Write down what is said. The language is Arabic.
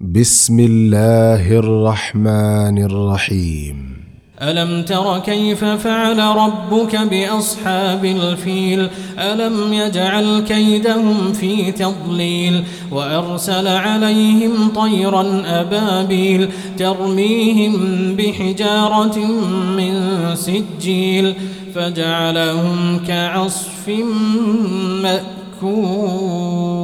بسم الله الرحمن الرحيم ألم تر كيف فعل ربك بأصحاب الفيل ألم يجعل كيدهم في تضليل وأرسل عليهم طيرا أبابيل ترميهم بحجارة من سجيل فجعلهم كعصف مأكول.